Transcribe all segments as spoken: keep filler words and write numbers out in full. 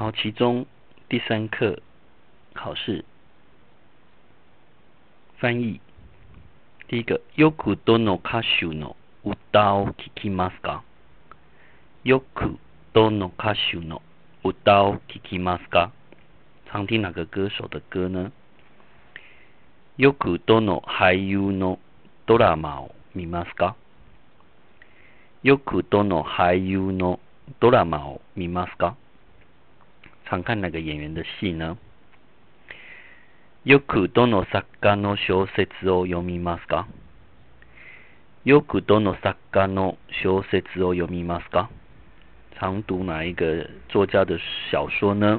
好，其中第三课考试翻译。第一个，よくどの歌手の歌を聴きますか？よくどの歌手の歌を聴きますか？常听哪个歌手的歌呢？よくどの俳優のドラマを見ますか？よくどの俳優のドラマを見ますか？常看哪个演员的戏呢？よくどの作家の小説を読みますか？よくどの作家の小説を読みますか？常读哪一个作家的小说呢？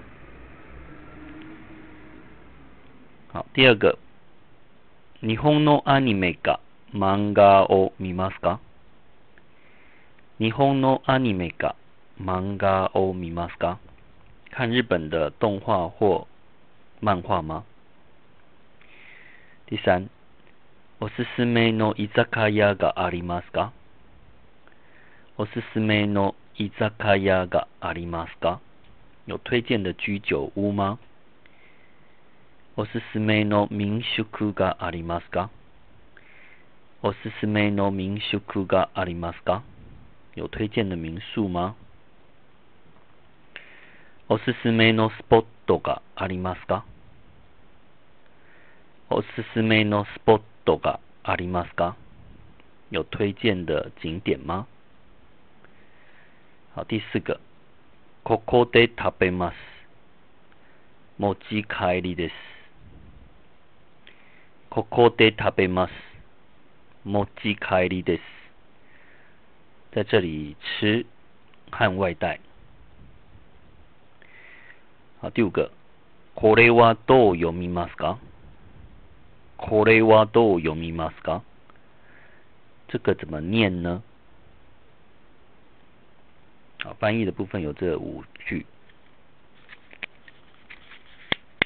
好，第二个，日本のアニメか漫画を見ますか？日本のアニメか漫画を見ますか？看日本的动画或漫画吗？第三，おすすめの居酒屋がありますか？おすすめの居酒屋がありますか？有推荐的居酒屋吗？おすすめの民宿がありますか？おすすめの民宿がありますか？有推荐的民宿吗？おすすめのスポットがありますか？おすすめのスポットがありますか？有推荐的景点吗？好，第四个，ここで食べます。持ち帰りです。ここで食べます。持ち帰りです。在这里吃和外带。好，第五个，これはどう読みますか？これはどう読みますか？这个怎么念呢？好，翻译的部分有这五句。